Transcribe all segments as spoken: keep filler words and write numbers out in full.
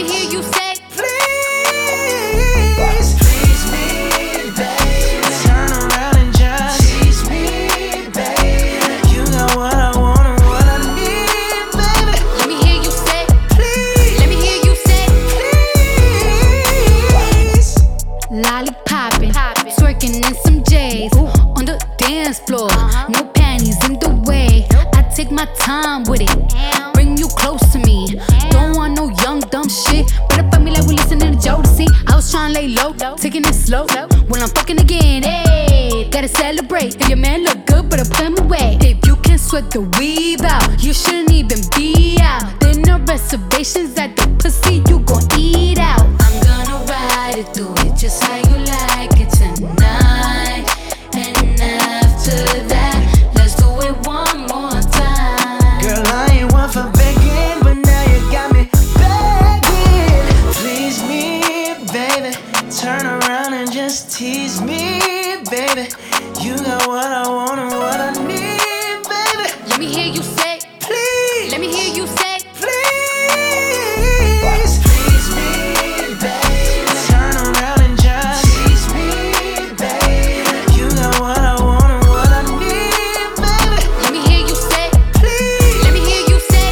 hear you say, please, please me, baby. Turn around and just tease me, baby. You got what I want and what I need, baby. let me hear you say, Please, let me hear you say, please. lollipoppin', twerking in some J's on the dance floor. No panties in the way. I take my time with it, bring you close to me. Don't want no young dumb shit. Better fuck me like we listening to Jodeci. I was trying to lay low, taking it slow. When I'm fucking again, hey, gotta celebrate. If your man look good, better put him away. If you can sweat the weave out, you shouldn't even be out. There no reservations at the pussy, you gon' eat out. I'm gonna ride it, do it just how you like it tonight. And after that, let's do it one more time. Girl, I ain't one for begging, but now you got me begging. Please me, baby. Turn around and just tease me, baby. You got what I want and what I need, baby. Let me hear you say, Please, let me hear you say, please, please me, baby. Turn around and just tease me, baby. You got what I want and what I need, baby. let me hear you say, Please, let me hear you say.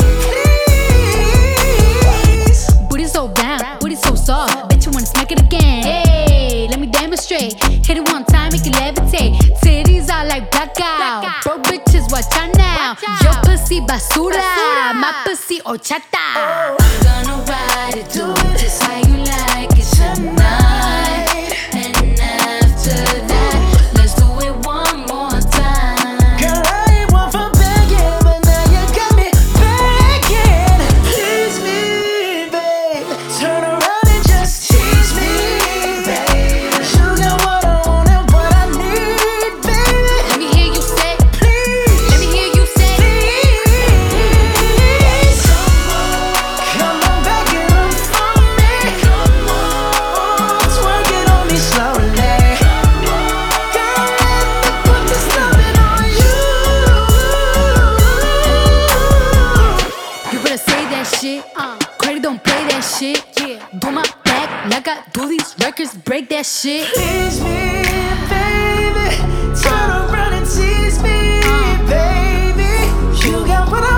please. Booty so round, booty so soft. Bet you wanna smack it again. Hey, let me demonstrate. Hit it one time, make it levitate. Titties are like blackout. Bro, bitches, watch out now. Your pussy basura, my pussy horchata. I'm gonna ride it, do it just how you like it tonight. And after that, let's do it one more time. Girl, I ain't one for begging, but now you got me begging. Please me, babe. Turn around and just tease me, babe. You got what I want and what I need, baby. Let me hear you say, Please, let me hear you say, please. Come on back and up for me. Come on, twerk it on me slowly. Girl, let me put this loving on you. you better say that shit. Credit don't play that shit. Do my back like I do these records, break that shit. Tease me, baby. Turn around and tease me, baby. You got what I